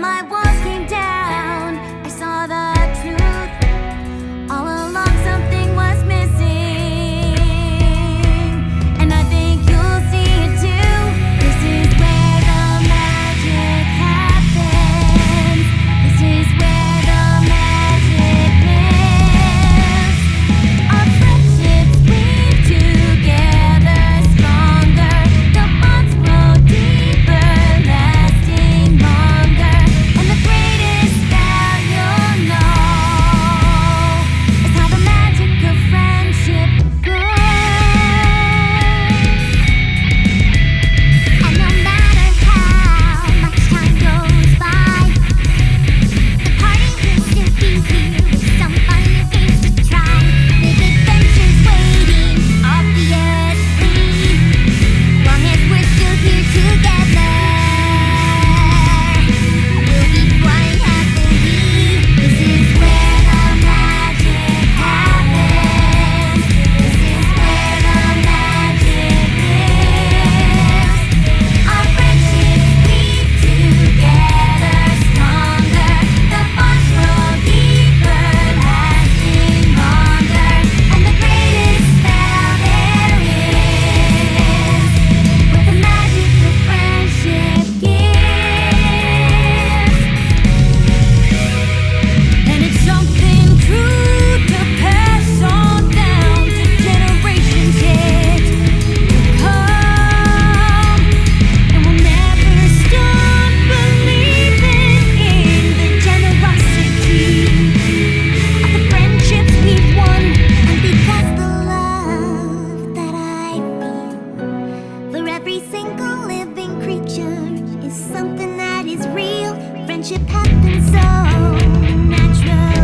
my walls came down, I saw the truth. All along something was missing, and I think you'll see it too. This is where the magic happens. This is where the magic lives. Our friendships weave together stronger. The bonds grow deeper, lasting longer. And the greatest spell you'll know is how the magic of friendship grows. And no matter how much time goes by, the party will still be here with some fun new games to try. Big adventures waiting, obviously, long as we're still here together. We'll be flying happily. This is where the magic happens. This is where the magic lives. Our friendships weave together stronger. The bonds grow deeper, lasting longer. And the greatest spell there is what the magic of friendship gives. And it's something true to pass on down to generations yet to come. And we'll never stop believing in the generosity of the friendships we've won. And because the love that I feel for every single living creature is something that is real, friendship happens so naturally.